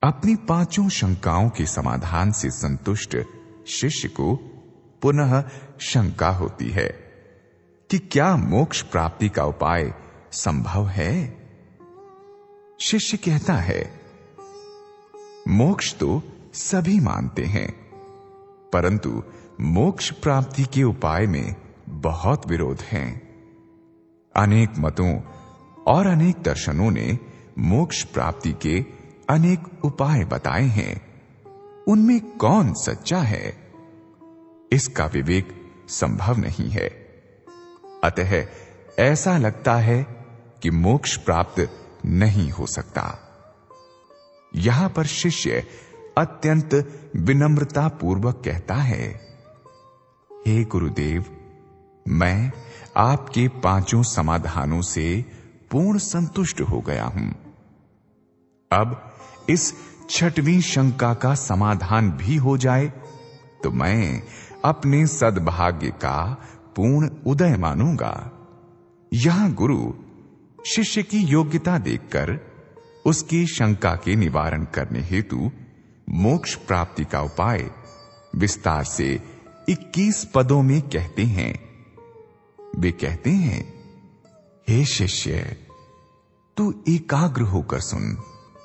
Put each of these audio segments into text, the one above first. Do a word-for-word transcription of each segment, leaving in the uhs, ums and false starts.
अपनी पांचों शंकाओं के समाधान से संतुष्ट शिष्य को पुनः शंका होती है कि क्या मोक्ष प्राप्ति का उपाय संभव है। शिष्य कहता है, मोक्ष तो सभी मानते हैं, परंतु मोक्ष प्राप्ति के उपाय में बहुत विरोध हैं। अनेक मतों और अनेक दर्शनों ने मोक्ष प्राप्ति के अनेक उपाय बताए हैं, उनमें कौन सच्चा है, इसका विवेक संभव नहीं है। अतः ऐसा लगता है कि मोक्ष प्राप्त नहीं हो सकता। यहां पर शिष्य अत्यंत विनम्रता पूर्वक कहता है, हे गुरुदेव, मैं आपके पांचों समाधानों से पूर्ण संतुष्ट हो गया हूं। अब इस छठवीं शंका का समाधान भी हो जाए तो मैं अपने सद्भाग्य का पूर्ण उदय मानूंगा। यहां गुरु शिष्य की योग्यता देखकर उसकी शंका के निवारण करने हेतु मोक्ष प्राप्ति का उपाय विस्तार से इक्कीस पदों में कहते हैं। वे कहते हैं, हे शिष्य, तू एकाग्र होकर सुन।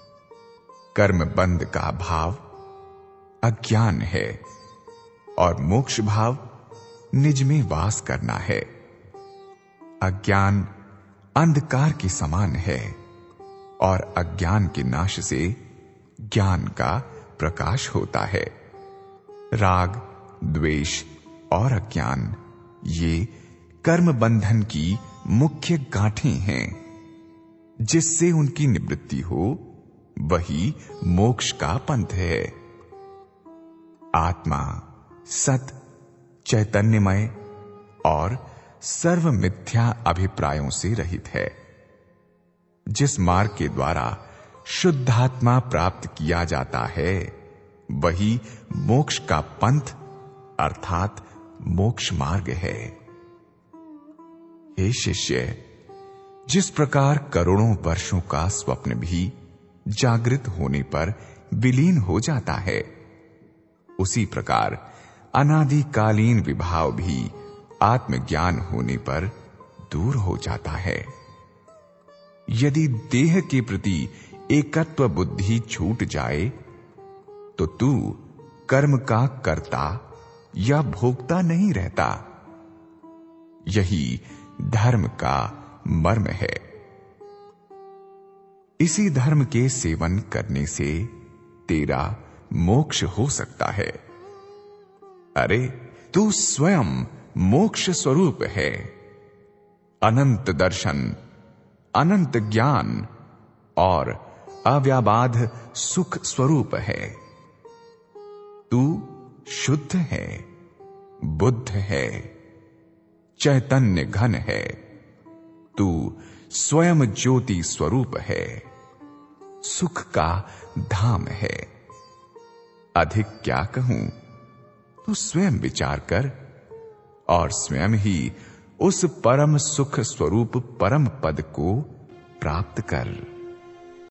कर्म बंध का भाव अज्ञान है और मोक्ष भाव निज में वास करना है। अज्ञान अंधकार के समान है और अज्ञान के नाश से ज्ञान का प्रकाश होता है। राग, द्वेष और अज्ञान ये कर्म बंधन की मुख्य गांठें हैं। जिससे उनकी निवृत्ति हो वही मोक्ष का पंथ है। आत्मा सत, चैतन्यमय और सर्व मिथ्या अभिप्रायों से रहित है। जिस मार्ग के द्वारा शुद्धात्मा प्राप्त किया जाता है वही मोक्ष का पंथ अर्थात मोक्ष मार्ग है। हे शिष्य, जिस प्रकार करोड़ों वर्षों का स्वप्न भी जागृत होने पर विलीन हो जाता है, उसी प्रकार अनादिकालीन विभाव भी आत्मज्ञान होने पर दूर हो जाता है। यदि देह के प्रति एकत्व बुद्धि छूट जाए तो तू कर्म का कर्ता या भोक्ता नहीं रहता। यही धर्म का मर्म है। इसी धर्म के सेवन करने से तेरा मोक्ष हो सकता है। अरे, तू स्वयं मोक्ष स्वरूप है। अनंत दर्शन, अनंत ज्ञान और अव्याबाध सुख स्वरूप है। तू शुद्ध है, बुद्ध है, चैतन्य घन है। तू स्वयं ज्योति स्वरूप है, सुख का धाम है। अधिक क्या कहूं, तू स्वयं विचार कर और स्वयं ही उस परम सुख स्वरूप परम पद को प्राप्त कर।